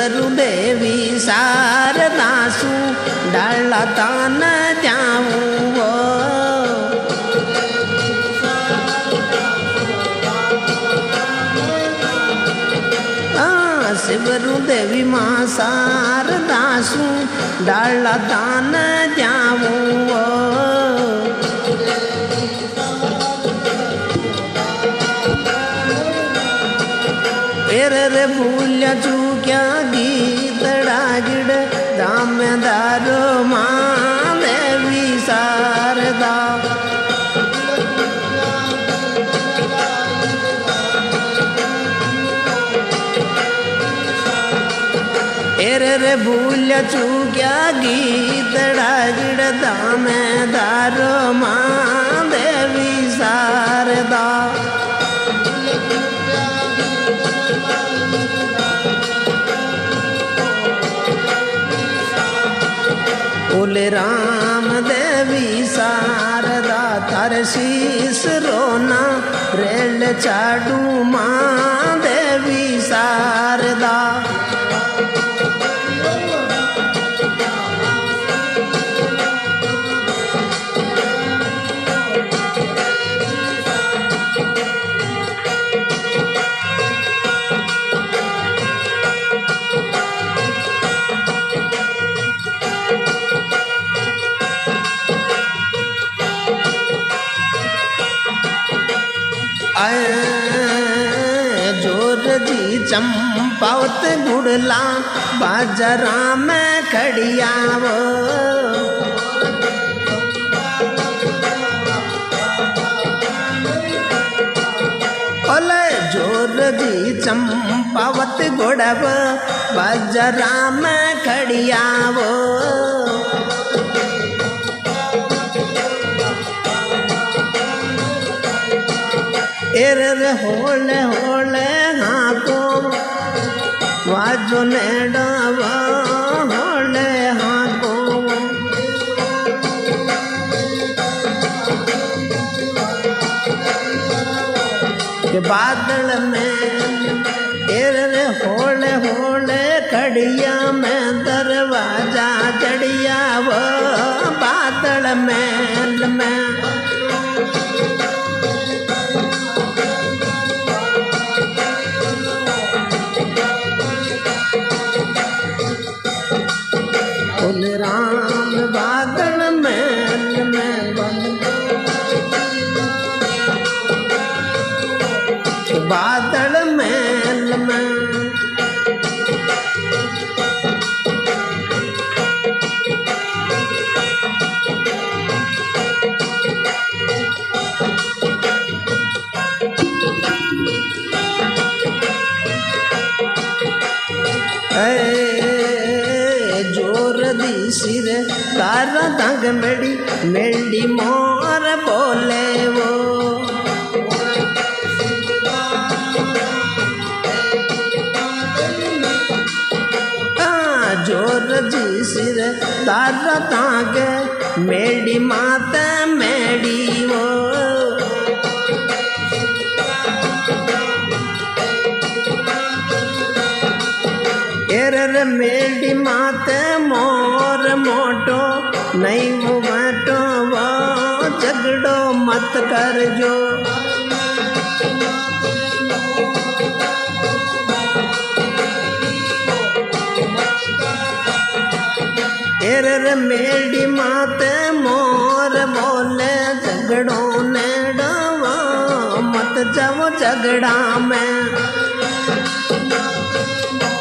शिवरु देवी शारदा सु डाला तान जाऊं वो शिवरु देवी माँ शारदा सु डाला तान जाऊं वो रे भूलिया चूक्या गीतड़ा गिड़ दामेदारो माँ देवी शारदा रे भूलिया चूक्या गीतड़ा गिड़ दामेदारो माँ देवी शारदा बोले राम देवी शारदा तार शीस रोना रेल चाडू माँ देवी शारदा जोर जी चंपावत गुड़ला बाजरा में खड़ियावो ओले जोर जी चंपावत गुड़ब बाजरा में खड़ियावो रे होले होले हाँ को वाजो ने डावा होले हाँ को के बादल में रे होले होले खड़िया में दरवाजा चढ़िया वो बादल में राम बादल महल में बादल महल में सिर तारा तंग मेड़ी मेड़ी मोर बोले वो जोर जी सिर तारा तंग मेड़ी माता मेड़ी वो रे मेड़ी माते मोर मोटो नहीं वो बाटो वो झगड़ो मत कर जो रे मेड़ी माते मोर बोले झगड़ो ने डावा मत जाओ झगड़ा में